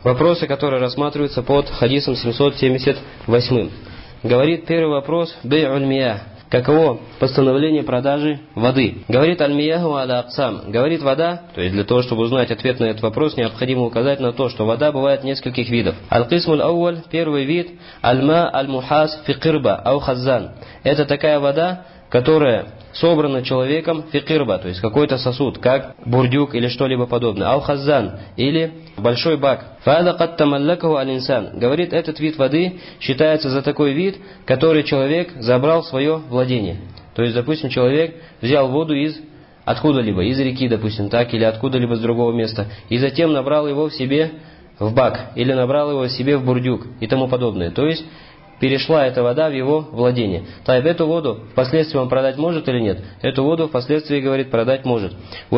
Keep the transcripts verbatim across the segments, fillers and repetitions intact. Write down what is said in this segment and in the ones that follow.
Вопросы, которые рассматриваются под хадисом семьсот семьдесят восемь. Говорит первый вопрос: бей'уль миях. Каково постановление продажи воды? Говорит аль-мияху аля аксам. Говорит вода, то есть для того, чтобы узнать ответ на этот вопрос, необходимо указать на то, что вода бывает нескольких видов. Аль-кисмуль ауаль, первый вид, аль-ма аль-мухас фи кирба ау хаззан. Это такая вода, которая собрана человеком фикирба, то есть какой-то сосуд, как бурдюк или что-либо подобное, ау хаззан, или большой бак. Фада кад тамаллакаху аль-инсан. Говорит, этот вид воды считается за такой вид, который человек забрал в свое владение. То есть, допустим, человек взял воду из откуда-либо, из реки, допустим, так, или откуда-либо с другого места, и затем набрал его в себе в бак, или набрал его в себе в бурдюк и тому подобное. То есть, перешла эта вода в его владение. Так, эту воду впоследствии он продать может или нет? Эту воду впоследствии, говорит, продать может.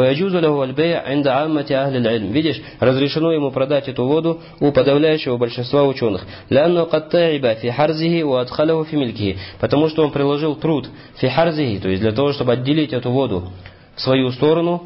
Видишь, разрешено ему продать эту воду у подавляющего большинства ученых. Потому что он приложил труд фихарзихи, то есть для того, чтобы отделить эту воду в свою сторону,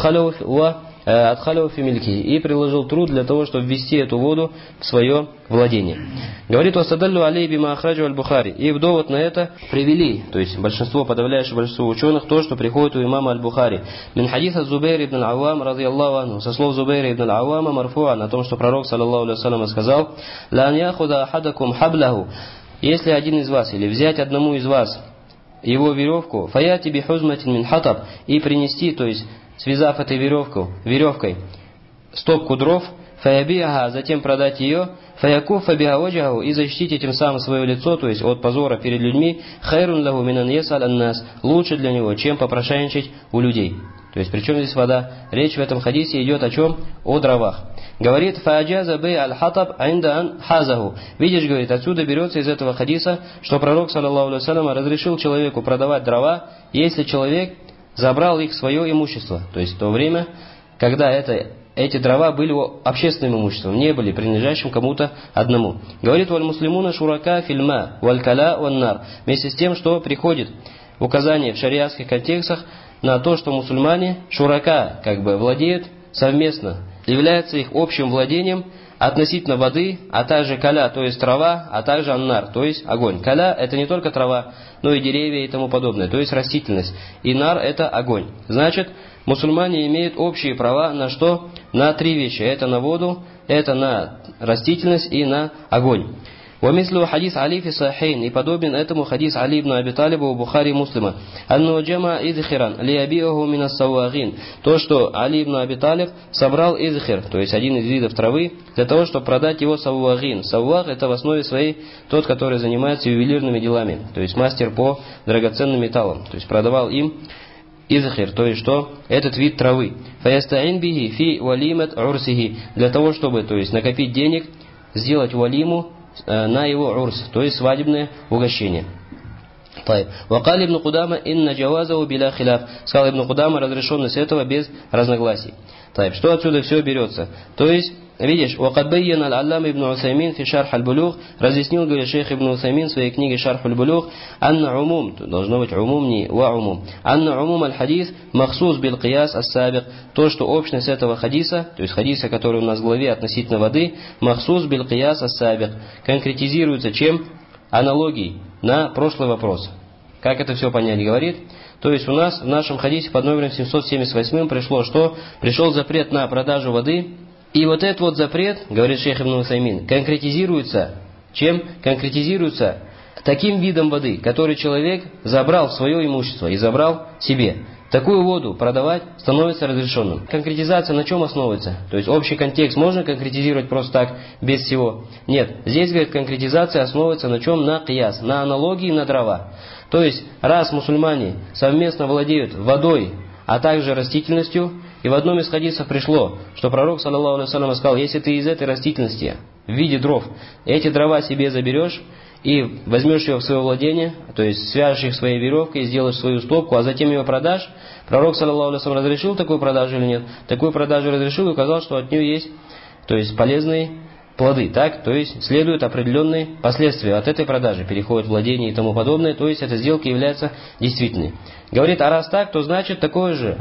Адхалю фимильки, и приложил труд для того, чтобы ввести эту воду в свое владение. Говорит: «Васадаллю алей бима ахраджу аль-Бухари». И в довод на это привели, то есть большинство, подавляющее большинство ученых, то, что приходит у имама аль-Бухари. Мин хадиса Зубейр ибн аль-Аввам, радийаллаху анху, со слов Зубейра ибн аль-Аввама, марфуан, о том, что пророк, саллаллаху алейхи ва саллям, сказал: «Ла ан яхуда ахадакум хаблаху». Если один из вас, или взять одному из вас его веревку, фаяти би хузматин мин хатаб, и принести, то есть связав этой веревку, веревкой стопку дров, фаябиаха, затем продать ее, фаякуфа биаваджаху, и защитить этим самым свое лицо, то есть от позора перед людьми, хайрун лаху минан ясаль аннас, лучше для него, чем попрошайничать у людей. То есть, причем здесь вода? Речь в этом хадисе идет о чем? О дровах. Говорит: фааджаза бей аль-хатаб айнда ан хазаху. Видишь, говорит, отсюда берется из этого хадиса, что пророк, саллаллаху алейхи ва саллям, разрешил человеку продавать дрова, если человек забрал их в свое имущество. То есть в то время, когда это, эти дрова были общественным имуществом, не были принадлежащим кому-то одному. Говорит: валь муслимуна шурака фильма, валь каля ван нар. Вместе с тем, что приходит указание в шариатских контекстах на то, что мусульмане шурака, как бы владеют совместно, является их общим владением относительно воды, а также каля, то есть трава, а также аннар, то есть огонь. Каля — это не только трава, но и деревья и тому подобное, то есть растительность. И нар — это огонь. Значит, мусульмане имеют общие права на что? На три вещи. Это на воду, это на растительность и на огонь. ومثل حديث علي في الصحيحين, и подобен этому хадис Али ибн Аби Талиба у Бухари и Муслима. أنه جمع إذخرا ليبيعه من السواغين. То, что Али ибн Аби Талиб собрал изхир, то есть один из видов травы, для того, чтобы продать его саввагин. Савваг — это в основе своей тот, который занимается ювелирными делами, то есть мастер по драгоценным металлам. То есть продавал им изхир, то есть что? Этот вид травы. فَيَسْتَعِنْ بِهِ فِي وَلِيمَةْ عُرْسِهِ, для того, чтобы, то есть накопить денег, сделать валиму на его урс, то есть свадебное угощение. Вакали ибн Кудама инна джавазаху биля хиляф. Сказал ибн Кудама, разрешенность этого без разногласий. Так, что отсюда все берется? То есть, видишь, вакад байяна аль-аллам ибн Усаймин фи шарх аль-булуг, разъяснил, говорит, шейх ибн Усаймин в своей книге шарх аль-булуг, анна умум, должно быть умум, не ва умум, анна умум аль-хадис махсус бил кияс ас-сабик, то, что общность этого хадиса, то есть хадиса, который у нас в главе относительно воды, махсус бил кияс ас-сабик, конкретизируется чем? Аналогией на прошлый вопрос. Как это все понять? Говорит, то есть у нас в нашем хадисе под номером семьсот семьдесят восемь пришло, что пришел запрет на продажу воды, и вот этот вот запрет, говорит шейх ибн Усаймин, конкретизируется чем? Конкретизируется таким видом воды, который человек забрал в свое имущество и забрал себе. Такую воду продавать становится разрешенным. Конкретизация на чем основывается? То есть общий контекст можно конкретизировать просто так, без всего? Нет. Здесь, говорит, конкретизация основывается на чем? На кияс, на аналогии, на дрова. То есть, раз мусульмане совместно владеют водой, а также растительностью, и в одном из хадисов пришло, что пророк, саллаллаху алейхи ва саллям, сказал: если ты из этой растительности в виде дров эти дрова себе заберешь, и возьмешь ее в свое владение, то есть свяжешь их своей веревкой, сделаешь свою стопку, а затем ее продашь, пророк, саллаллаху алейхи ва саллям, разрешил такую продажу или нет? Такую продажу разрешил и указал, что от нее есть, то есть полезные плоды, так? То есть следуют определенные последствия от этой продажи, переходит владение и тому подобное, то есть эта сделка является действительной. Говорит, а раз так, то значит такое же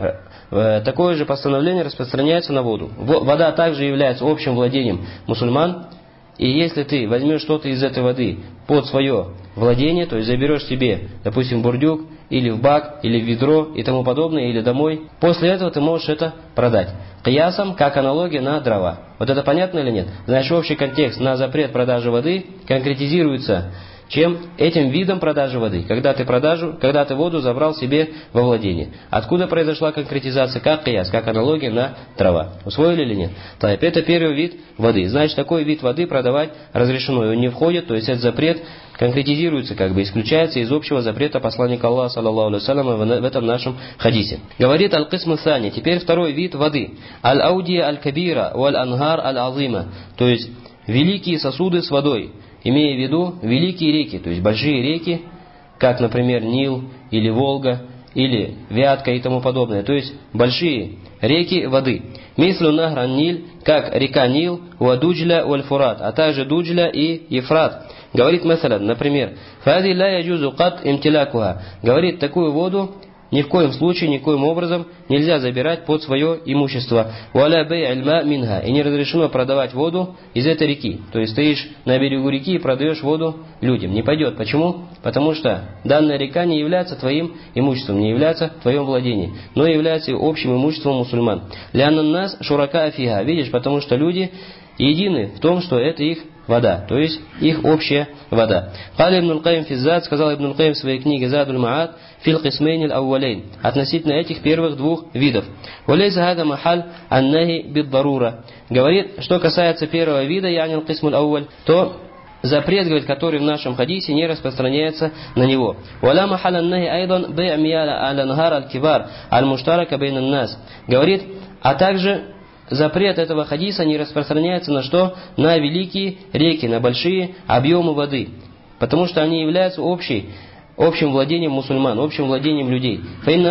такое же постановление распространяется на воду. Вода также является общим владением мусульман. И если ты возьмешь что-то из этой воды под свое владение, то есть заберешь себе, допустим, бурдюк, или в бак, или в ведро и тому подобное, или домой, после этого ты можешь это продать. Киясом, как аналогия на дрова. Вот это понятно или нет? Значит, общий контекст на запрет продажи воды конкретизируется чем этим видом продажи воды, когда ты продажу, когда ты воду забрал себе во владение. Откуда произошла конкретизация? Как кияс, как аналогия на дрова. Усвоили или нет? Так, это первый вид воды. Значит, такой вид воды продавать разрешено, и он не входит, то есть этот запрет конкретизируется, как бы исключается из общего запрета посланника Аллаха, саллаллаху алейхи ва саллям, в этом нашем хадисе. Говорит аль-кисм ас-сани, теперь второй вид воды. Аль-аудия аль-кабира валь-ангар аль-азима, то есть великие сосуды с водой. Имея в виду великие реки, то есть большие реки, как, например, Нил или Волга, или Вятка и тому подобное. То есть большие реки воды. Мислю нахран Ниль, как река Нил, уа Дуджля уаль Фурат, а также Дуджля и Ефрат. Говорит масалян, например, «Фади ла яджузу кат имтилякуха». Говорит, такую воду ни в коем случае, никоим образом нельзя забирать под свое имущество. «Валя бэй альма минха». И не разрешено продавать воду из этой реки. То есть стоишь на берегу реки и продаешь воду людям. Не пойдет. Почему? Потому что данная река не является твоим имуществом, не является твоим владением, но является общим имуществом мусульман. «Лянан нас шурака афиха». Видишь, потому что люди едины в том, что это их вода, то есть их общая вода. Кали ибн аль-Каим физзад, сказал ибн аль-Каим в своей книге Задуль Маат, фил кисмейн аль-аувалейн, относительно этих первых двух видов. Валейса хада махаль аннахи бид-дарура. Говорит, что касается первого вида, яни аль-кисм аль-ауваль, то запрет, говорит, который в нашем хадисе, не распространяется на него. Валя махаль аннахи айдан бэй мияла аль-ангар аль-кибар аль-муштарака бейн ан-нас. Говорит, а также запрет этого хадиса не распространяется на что? На великие реки, на большие объемы воды. Потому что они являются общей, общим владением мусульман, общим владением людей.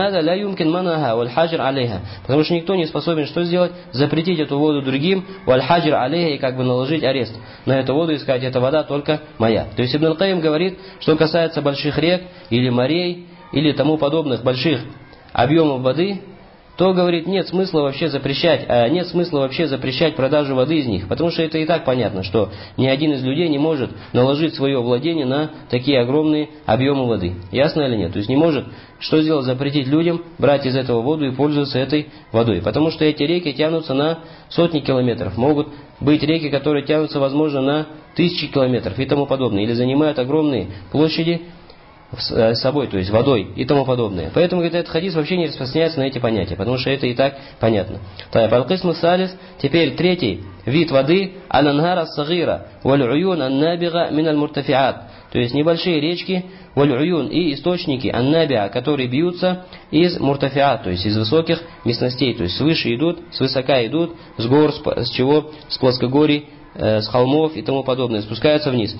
Потому что никто не способен что сделать? Запретить эту воду другим, и как бы наложить арест на эту воду и сказать, эта вода только моя. То есть Ибн аль-Каим говорит, что касается больших рек или морей, или тому подобных больших объемов воды, то, говорит, нет смысла вообще запрещать, а нет смысла вообще запрещать продажу воды из них, потому что это и так понятно, что ни один из людей не может наложить свое владение на такие огромные объемы воды. Ясно или нет? То есть не может, что сделать, запретить людям брать из этого воду и пользоваться этой водой, потому что эти реки тянутся на сотни километров, могут быть реки, которые тянутся, возможно, на тысячи километров и тому подобное, или занимают огромные площади с собой, то есть водой и тому подобное. Поэтому, говорит, этот хадис вообще не распространяется на эти понятия, потому что это и так понятно. Аль-Кисм салис, теперь третий вид воды, аль-ангар ас-сагира, валь-уюн ан-набига мин аль-муртафиат, то есть небольшие речки, валь-уюн и источники ан-набига, которые бьются из муртафиат, то есть из высоких местностей, то есть свыше идут, свысока идут, с гор, с чего, с плоскогорий, с холмов и тому подобное, спускаются вниз.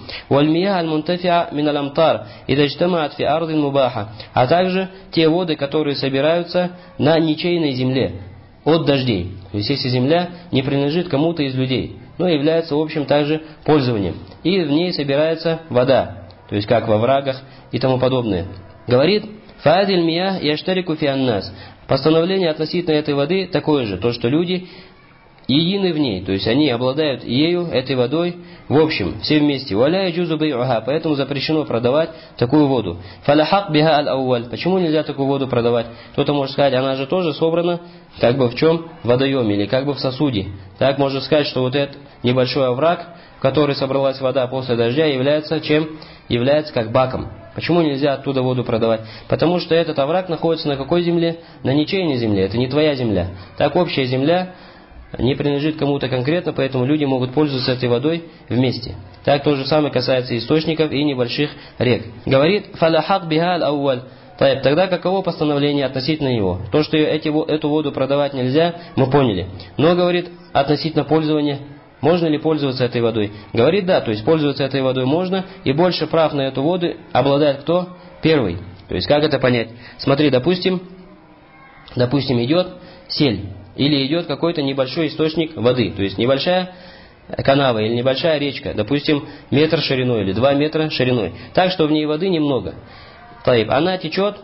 А также те воды, которые собираются на ничейной земле от дождей. То есть если земля не принадлежит кому-то из людей, но является общим также пользованием. И в ней собирается вода, то есть как во врагах и тому подобное. Говорит, фаадиль миях яштарику фи аннас. Постановление относительно этой воды такое же, то что люди едины в ней, то есть они обладают ею, этой водой, в общем, все вместе. Валя яджузу бей'уха, поэтому запрещено продавать такую воду. Фаляхак биха аль-ауаль. Почему нельзя такую воду продавать? Кто-то может сказать, она же тоже собрана, как бы в чем? В водоеме, или как бы в сосуде. Так можно сказать, что вот этот небольшой овраг, в который собралась вода после дождя, является чем? Является как баком. Почему нельзя оттуда воду продавать? Потому что этот овраг находится на какой земле? На ничейной земле, это не твоя земля. Так общая земля не принадлежит кому-то конкретно, поэтому люди могут пользоваться этой водой вместе. Так то же самое касается источников и небольших рек. Говорит, фаляхак биха аль-ауаль. Тогда каково постановление относительно него? То, что эти, эту воду продавать нельзя, мы поняли. Но, говорит, относительно пользования, можно ли пользоваться этой водой? Говорит, да, то есть пользоваться этой водой можно, и больше прав на эту воду обладает кто? Первый. То есть как это понять? Смотри, допустим, допустим идет сель. Или идет какой-то небольшой источник воды, то есть небольшая канава или небольшая речка, допустим, метр шириной или два метра шириной, так что в ней воды немного. Таиб, она течет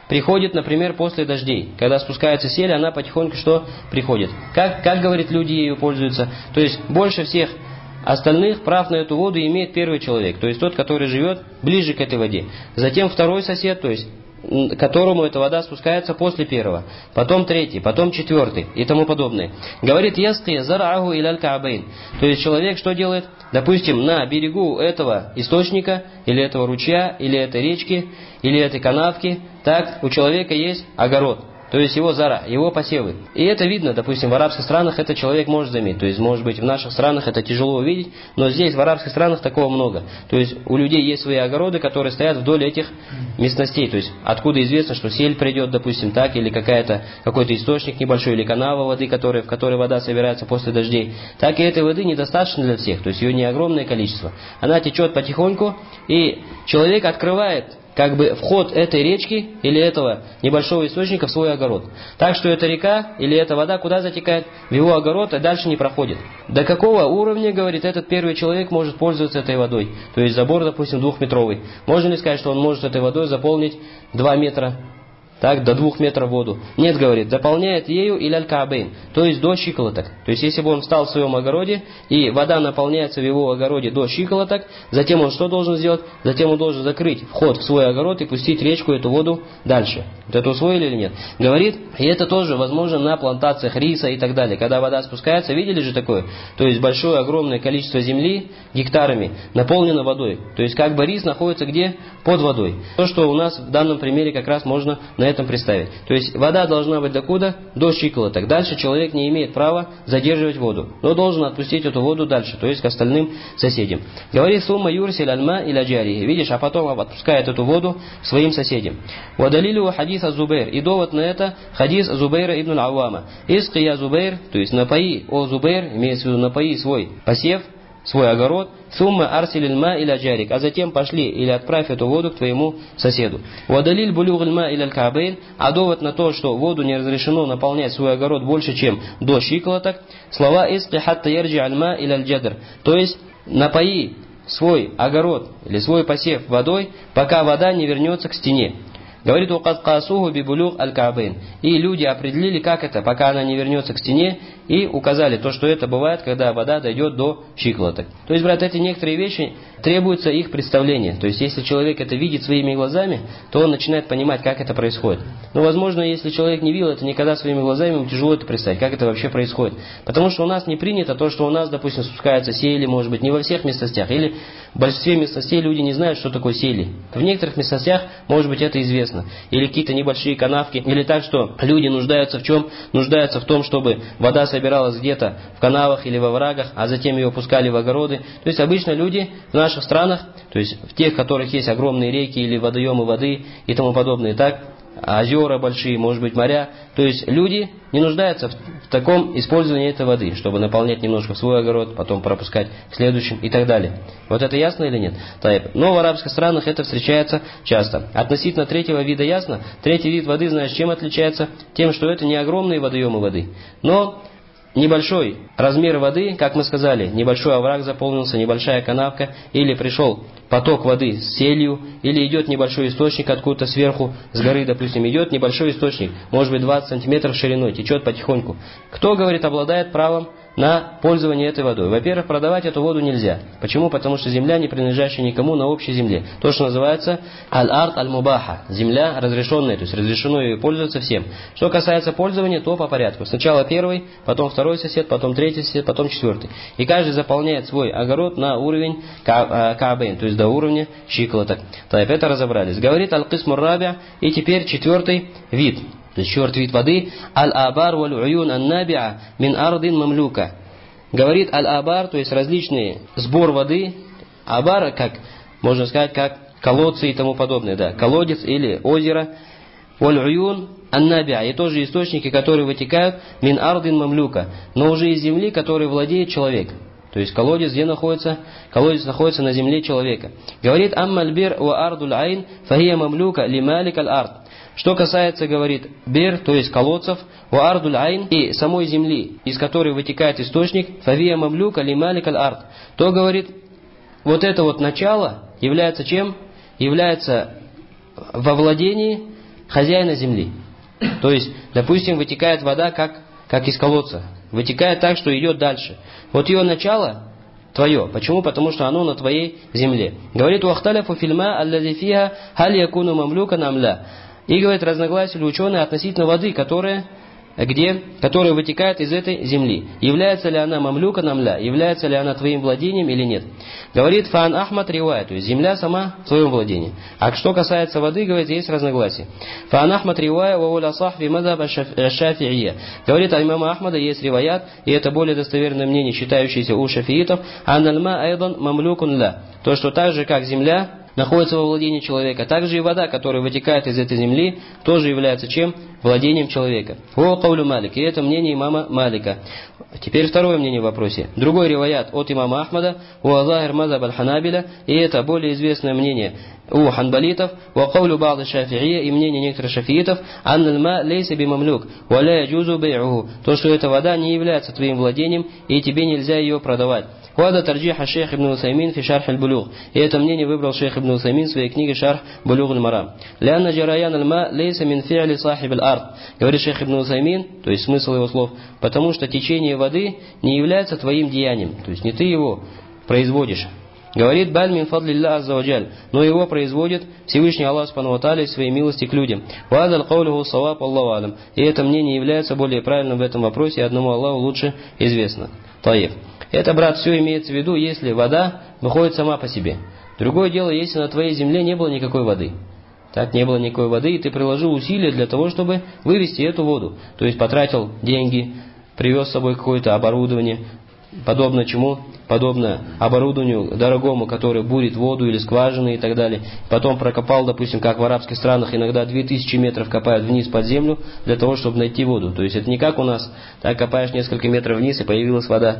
приходит, например, после дождей. Когда спускается сель, она потихоньку что приходит. Как, как говорит, люди ею пользуются. То есть больше всех остальных прав на эту воду имеет первый человек, то есть тот, который живет ближе к этой воде. Затем второй сосед, то есть которому эта вода спускается после первого. Потом третий, потом четвертый и тому подобное. Говорит, яски зараху иляль каабейн. То есть человек что делает? Допустим, на берегу этого источника, или этого ручья, или этой речки, или этой канавки, так, у человека есть огород. То есть его зара, его посевы. И это видно, допустим, в арабских странах это человек может заметить. То есть, может быть, в наших странах это тяжело увидеть, но здесь, в арабских странах, такого много. То есть, у людей есть свои огороды, которые стоят вдоль этих местностей. То есть, откуда известно, что сель придет, допустим, так, или какая-то, какой-то источник небольшой, или канава воды, который, в которой вода собирается после дождей. Так и этой воды недостаточно для всех. То есть, ее не огромное количество. Она течет потихоньку, и человек открывает как бы вход этой речки или этого небольшого источника в свой огород. Так что эта река или эта вода куда затекает? В его огород, и дальше не проходит. До какого уровня, говорит, этот первый человек может пользоваться этой водой? То есть забор, допустим, двухметровый. Можно ли сказать, что он может этой водой заполнить два метра? Так, до двух метров воду. Нет, говорит, заполняет ею иляль каабейн, то есть до щиколоток. То есть, если бы он встал в своем огороде, и вода наполняется в его огороде до щиколоток, затем он что должен сделать? Затем он должен закрыть вход в свой огород и пустить речку эту воду дальше. Вот это усвоили или нет? Говорит, и это тоже возможно на плантациях риса и так далее. Когда вода спускается, видели же такое? То есть, большое, огромное количество земли гектарами наполнено водой. То есть, как бы рис находится где? Под водой. То, что у нас в данном примере как раз можно на этом представить. То есть вода должна быть докуда? До щиколоток. Дальше человек не имеет права задерживать воду, но должен отпустить эту воду дальше, то есть к остальным соседям. Говорит, сумма юрсиль альма иля джари. Видишь, а потом отпускает эту воду своим соседям. Вадалилю хадис аз-Зубейр. И довод на это хадис Зубейра ибн ал-Аввама. Иски я Зубейр, то есть напои, о Зубейр, имеется в виду напои свой посев, свой огород, сумма арсилиль ма иля джарик, а затем пошли или отправь эту воду к твоему соседу. Вадалиль булюгль ма иля каабейн, а довод на то, что воду не разрешено наполнять свой огород больше, чем до щиколоток, слова иски хатта ярджи аль ма иля джадр, то есть напои свой огород или свой посев водой, пока вода не вернется к стене. Говорит, уqad qasuhu bi bulugh al-ka'bayn. И люди определили, как это, пока она не вернется к стене, и указали то, что это бывает, когда вода дойдет до щиколоток. То есть, брат, эти некоторые вещи требуется их представление. То есть, если человек это видит своими глазами, то он начинает понимать, как это происходит. Но, возможно, если человек не видел это никогда своими глазами, ему тяжело это представить, как это вообще происходит. Потому что у нас не принято то, что у нас, допустим, спускаются сели, может быть, не во всех местностях, или в большинстве местностей люди не знают, что такое сели. В некоторых местностях, может быть, это известно. Или какие-то небольшие канавки, или так, что люди нуждаются в чем? Нуждаются в том, чтобы вода собиралась где-то в канавах или во врагах, а затем ее пускали в огороды. То есть обычно люди в наших странах, то есть в тех, в которых есть огромные реки или водоемы воды и тому подобное, так, озера большие, может быть моря, то есть люди не нуждаются в, в таком использовании этой воды, чтобы наполнять немножко в свой огород, потом пропускать к следующим и так далее. Вот это ясно или нет? Но в арабских странах это встречается часто. Относительно третьего вида ясно? Третий вид воды, знаешь, чем отличается? Тем, что это не огромные водоемы воды, но небольшой размер воды, как мы сказали, небольшой овраг заполнился, небольшая канавка, или пришел поток воды с селью, или идет небольшой источник откуда-то сверху, с горы, допустим, идет небольшой источник, может быть двадцать сантиметров шириной, течет потихоньку. Кто, говорит, обладает правом на пользование этой водой? Во-первых, продавать эту воду нельзя. Почему? Потому что земля, не принадлежащая никому, на общей земле. То, что называется аль-ард аль-мубаха, земля разрешенная, то есть разрешено ее пользоваться всем. Что касается пользования, то по порядку. Сначала первый, потом второй сосед, потом третий сосед, потом четвертый. И каждый заполняет свой огород на уровень каабейн, то есть до уровня щиколоток. Так, это разобрались. Говорит аль-кисмур раби, и теперь четвертый вид. То есть четвертый вид воды. Аль-абар валь-уюн ан-набиа мин ардин мамлюка. Говорит аль-абар, то есть различные сбор воды. Абар, как можно сказать, как колодцы и тому подобное. Да, колодец или озеро. Валь-уюн ан-набиа. И тоже источники, которые вытекают мин ардин мамлюка. Но уже из земли, которой владеет человек. То есть колодец где находится? Колодец находится на земле человека. Говорит аммаль-бир ва ардуль айн фахия мамлюка ли малик аль-ард. Что касается, говорит, бер, то есть колодцев, ва ардуль айн, и самой земли, из которой вытекает источник, фавия мамлюка ли малик аль-ард, то, говорит, вот это вот начало является чем? Является во владении хозяина земли. То есть, допустим, вытекает вода как, как из колодца. Вытекает так, что идет дальше. Вот ее начало твое. Почему? Потому что оно на твоей земле. Говорит, уахталяфу фильма аллази фиха халь якуну мамлюка намля. И говорит, разногласили ученые относительно воды, которая, где, которая вытекает из этой земли. Является ли она мамлюка намля? Является ли она твоим владением или нет? Говорит, фан ахмад ривай, то есть земля сама в своем владении. А что касается воды, говорит, есть разногласие. Фан ахмад ривай ва уля сахви мазаб аш-шафи'ия. Говорит, а имама Ахмада есть риваят, и это более достоверное мнение, считающееся у шафиитов, аннальма айдан мамлюкун ла. То, что так же, как земля находится во владении человека. Также и вода, которая вытекает из этой земли, тоже является чем? Владением человека. О каулю Малик. И это мнение имама Малика. Теперь второе мнение в вопросе. Другой риваят от имама Ахмада. У Аллахир мазаб аль-ханабиля. И это более известное мнение у ханбалитов. У каулю ба'д шафи'ия. И мнение некоторых шафиитов. Аннальма лейса би мамлюк. Ва ля яджузу бей'уху. То, что эта вода не является твоим владением, и тебе нельзя ее продавать. Вада тарджиха шейх ибн Усаймин фи шарх аль-булуг. И это мнение выбрал шейх ибн Усаймин в своей книге Шарх Булуг аль-Марам. Лянна джараян аль-ма лейса мин фи'ли сахиб аль-ард. Говорит шейх ибн Усаймин, то есть смысл его слов, потому что течение воды не является твоим деянием, то есть не ты его производишь. Говорит, баль мин фадлилля азза ваджаль, но его производит Всевышний Аллах субхану ва тааля из своей милости к людям. Вадаль каулюху саваб Аллаху алям. И это мнение является более правильным в этом вопросе, и одному Аллаху лучше известно. Таиф. Это, брат, все имеется в виду, если вода выходит сама по себе. Другое дело, если на твоей земле не было никакой воды. Так, не было никакой воды, и ты приложил усилия для того, чтобы вывести эту воду. То есть потратил деньги, привез с собой какое-то оборудование, подобно чему? Подобно оборудованию дорогому, которое бурит воду или скважины и так далее. Потом прокопал, допустим, как в арабских странах, иногда две тысячи метров копают вниз под землю для того, чтобы найти воду. То есть это не как у нас, так копаешь несколько метров вниз и появилась вода.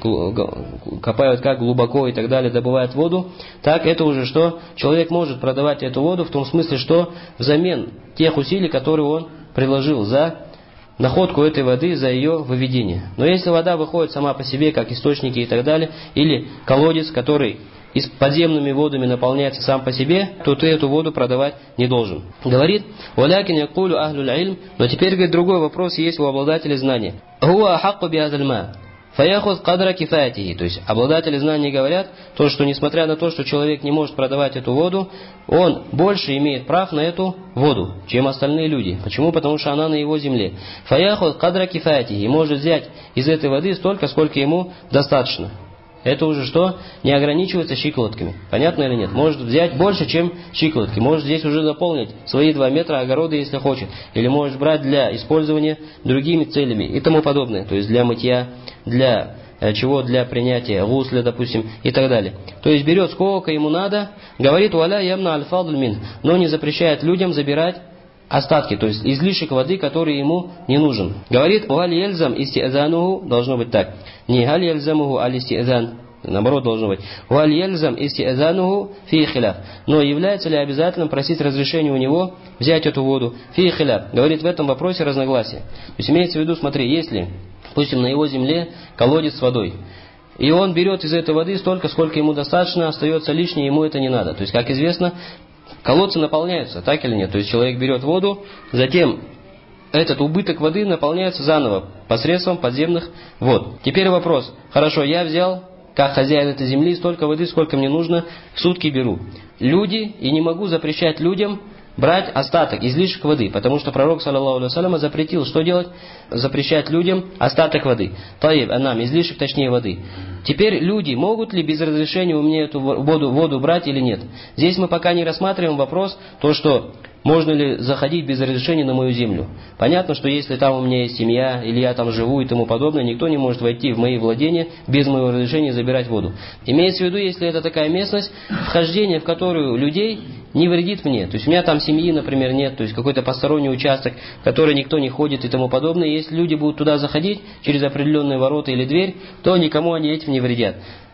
Копают как глубоко и так далее, добывают воду. Так это уже что? Человек может продавать эту воду в том смысле, что взамен тех усилий, которые он приложил за находку этой воды, за ее выведение. Но если вода выходит сама по себе, как источники и так далее, или колодец, который и с подземными водами наполняется сам по себе, то ты эту воду продавать не должен. Говорит, «Валякин якулю ахлюль ильм», но теперь, говорит, другой вопрос есть у обладателя знания. «Хуа ахакку биазальма». Фаяхуд кадра кифаятихи. То есть обладатели знаний говорят, то, что несмотря на то, что человек не может продавать эту воду, он больше имеет прав на эту воду, чем остальные люди. Почему? Потому что она на его земле. Фаяхуд кадра кифаятихи. Может взять из этой воды столько, сколько ему достаточно. Это уже что? Не ограничивается щиколотками. Понятно или нет? Может взять больше, чем щиколотки. Может здесь уже заполнить свои два метра огорода, если хочет. Или может брать для использования другими целями и тому подобное. То есть для мытья, для э, чего? Для принятия гусля, допустим, и так далее. То есть берет сколько ему надо, говорит, валя ямна аль-фадль мин, но не запрещает людям забирать остатки, то есть излишек воды, который ему не нужен. Говорит, «Валь ельзам истиазануху», должно быть так. Не «Галь ельзамуху аль истиазан», наоборот должно быть. «Валь ельзам истиазануху фи хиляф». Но является ли обязательным просить разрешения у него взять эту воду? Фи хиляф. Говорит, в этом вопросе разногласие. То есть имеется в виду, смотри, если, допустим, на его земле колодец с водой, и он берет из этой воды столько, сколько ему достаточно, остается лишнее, ему это не надо. То есть, как известно, колодцы наполняются, так или нет? То есть человек берет воду, затем этот убыток воды наполняется заново посредством подземных вод. Теперь вопрос. Хорошо, я взял, как хозяин этой земли, столько воды, сколько мне нужно, в сутки беру. Люди, и не могу запрещать людям брать остаток, излишек воды, потому что пророк, саллаллаху алейхи ва саллям, запретил, что делать? Запрещать людям остаток воды. Таиб, анам, излишек, точнее воды. Теперь люди могут ли без разрешения у меня эту воду, воду брать или нет? Здесь мы пока не рассматриваем вопрос, то что можно ли заходить без разрешения на мою землю. Понятно, что если там у меня есть семья, или я там живу и тому подобное, никто не может войти в мои владения без моего разрешения забирать воду. Имеется в виду, если это такая местность, вхождение в которую людей не вредит мне. То есть у меня там семьи, например, нет, то есть какой-то посторонний участок, в который никто не ходит и тому подобное. Если люди будут туда заходить через определенные ворота или дверь, то никому они этим не вредят.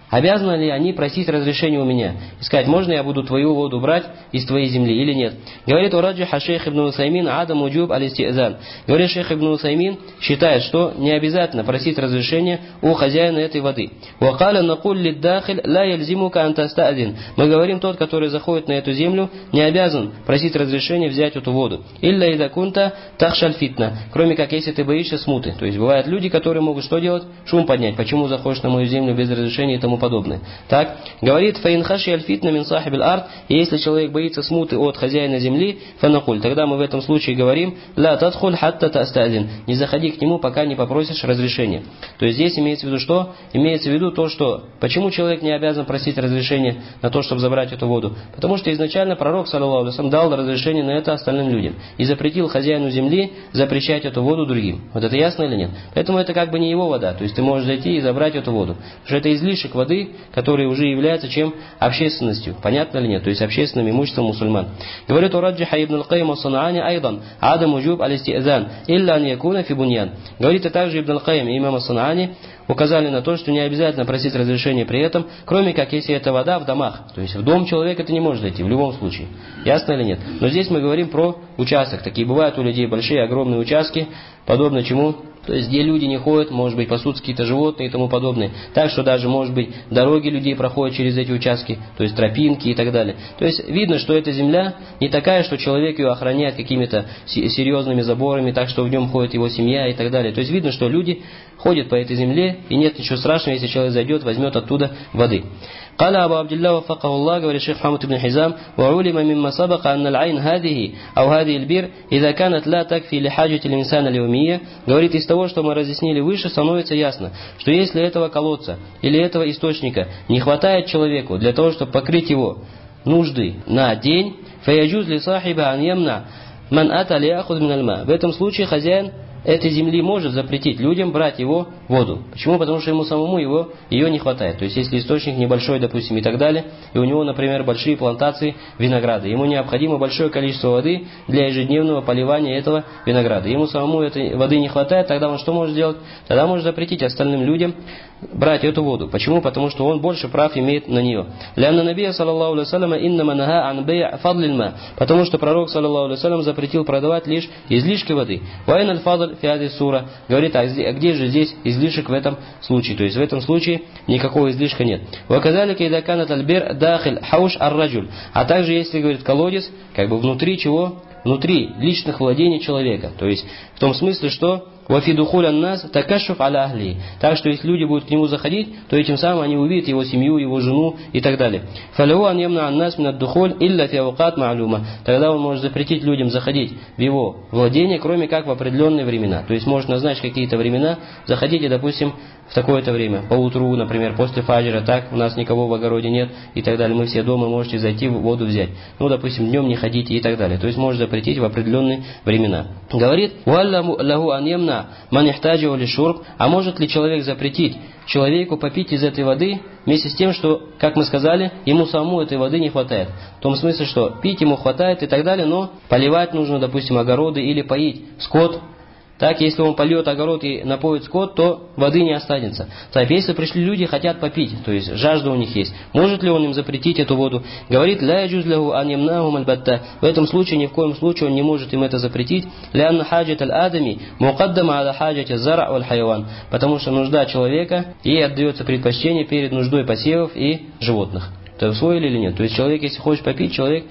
обязаны ли они просить разрешения у меня? И сказать, можно я буду твою воду брать из твоей земли или нет? Говорит ураджиха шейх ибн Усаймин адам уджуб аль-истизан. Говорит шейх ибн Усаймин, считает, что не обязательно просить разрешения у хозяина этой воды. Вакаля накуль лиддахиль ла яльзимука антастадин. Мы говорим, тот, который заходит на эту землю, не обязан просить разрешения взять эту воду. Илля идакунта тахшаль фитна. Кроме как, если ты боишься смуты. То есть бывают люди, которые могут что делать? Шум поднять. Почему заходишь на мою землю без разрешения и тому подобное. Так, говорит, фаинхаши аль-фитна мин сахиб аль-ард, и если человек боится смуты от хозяина земли, фанакуль, тогда мы в этом случае говорим, ла тадхуль хатта тастадин, не заходи к нему, пока не попросишь разрешения. То есть здесь имеется в виду что? Имеется в виду то, что, почему человек не обязан просить разрешения на то, чтобы забрать эту воду? Потому что изначально пророк, саллаллаху алейхи ва саллям, дал разрешение на это остальным людям. И запретил хозяину земли запрещать эту воду другим. Вот это ясно или нет? Поэтому это как бы не его вода. То есть ты можешь зайти и забрать эту воду. Потому что это излишек воды, который уже является чем? Общественностью. Понятно или нет? То есть общественным имуществом мусульман. Говорит ураджиха ибн аль-Кайм ас-Санаани айдан адам уджуб аль-истизан илля ан якуна фи буньян. Говорит и также ибн аль-Кайм и имам ас-Санаани указали на то, что не обязательно просить разрешения при этом, кроме как если это вода в домах. То есть в дом человека ты не можешь зайти в любом случае. Ясно или нет? Но здесь мы говорим про участок. Такие бывают у людей большие, огромные участки, подобно чему? То есть где люди не ходят, может быть пасутся какие-то животные и тому подобное. Так что даже может быть дороги людей проходят через эти участки, то есть тропинки и так далее. То есть видно, что эта земля не такая, что человек ее охраняет какими-то серьезными заборами, так что в нем ходит его семья и так далее. То есть видно, что люди ходят по этой земле, и нет ничего страшного, если человек зайдет, возьмет оттуда воды. قال أبو عبد الله وفقه الله говорит шейх Мухаммад ибн Хизам وعلم مما سبق أن العين هذه أو هذه البئر إذا كانت لا تكفي لحاجة الإنسان اليومية. Говорит, из того, что мы разъяснили выше, становится ясно, что если этого колодца или этого источника не хватает человеку для того, чтобы покрыть его нужды на день, فيجوز لصاحب أن يمنع من أتى ليأخذ من الماء. В этом случае хозяин этой земли может запретить людям брать его воду. Почему? Потому что ему самому его, ее не хватает. То есть, если источник небольшой, допустим, и так далее, и у него, например, большие плантации винограда, ему необходимо большое количество воды для ежедневного поливания этого винограда. Ему самому этой воды не хватает, тогда он что может сделать? Тогда может запретить остальным людям брать эту воду. Почему? Потому что он больше прав имеет на нее. Лянна набия, саллаллаху алейхи ва саллям, иннама наха ан бей' фадлиль ма. Потому что пророк, саллаллаху алейхи ва саллям, запретил продавать лишь излишки воды. Вайн аль-фадль фи хази сура. Говорит, а где же здесь излишек в этом случае? То есть в этом случае никакого излишка нет. Ваказалика ида канат аль-бир дахиль хауш ар-раджуль. А также если, говорит, колодец, как бы внутри чего? Внутри личных владений человека. То есть в том смысле, что وَفِدُخُولَ النَّاسِ تَكَشُّفْ عَلَى أَهْلِهِ. Так что если люди будут к нему заходить, то этим самым они увидят его семью, его жену и так далее. فَلَهُ أَنْ يَمْنَعَ النَّاسِ مِنَ الدُّخُولِ إِلَّا فِي أَوْقَاتٍ مَعْلُومَةٍ. Тогда он может запретить людям заходить в его владение, кроме как в определенные времена. То есть может назначить какие-то времена, заходите, допустим, в такое-то время, по утру, например, после фаджра, так, у нас никого в огороде нет и так далее, мы все дома, можете зайти, воду взять. Ну, допустим, днем не ходите и так далее. То есть может запретить в определенные времена. Говорит, وَاللَّهُ أَنْ يَمْنَعَ مَنْ يَحْتَاجُهُ لِلشُّرْبِ. А может ли человек запретить человеку попить из этой воды, вместе с тем, что, как мы сказали, ему самому этой воды не хватает. В том смысле, что пить ему хватает и так далее, но поливать нужно, допустим, огороды или поить скот. Так, если он польет огород и напоит скот, то воды не останется. Так, если пришли люди, хотят попить, то есть жажда у них есть, может ли он им запретить эту воду? Говорит, ля яджуз лаху ан ямнахум аль-батта. В этом случае, ни в коем случае он не может им это запретить. Лянна хаджат аль-адами мукаддама аля хаджат аль-зара валь-хайван. Потому что нужда человека, ей отдается предпочтение перед нуждой посевов и животных. Это усвоили или нет? То есть человек, если хочет попить, человек,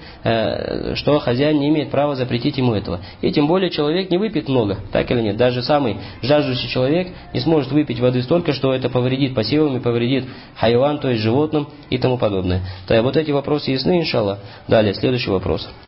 э, что хозяин не имеет права запретить ему этого. И тем более человек не выпьет много, так или нет? Даже самый жаждущий человек не сможет выпить воды столько, что это повредит посевам и повредит хайван, то есть животным и тому подобное. Так, вот эти вопросы ясны, иншаллах. Далее, следующий вопрос.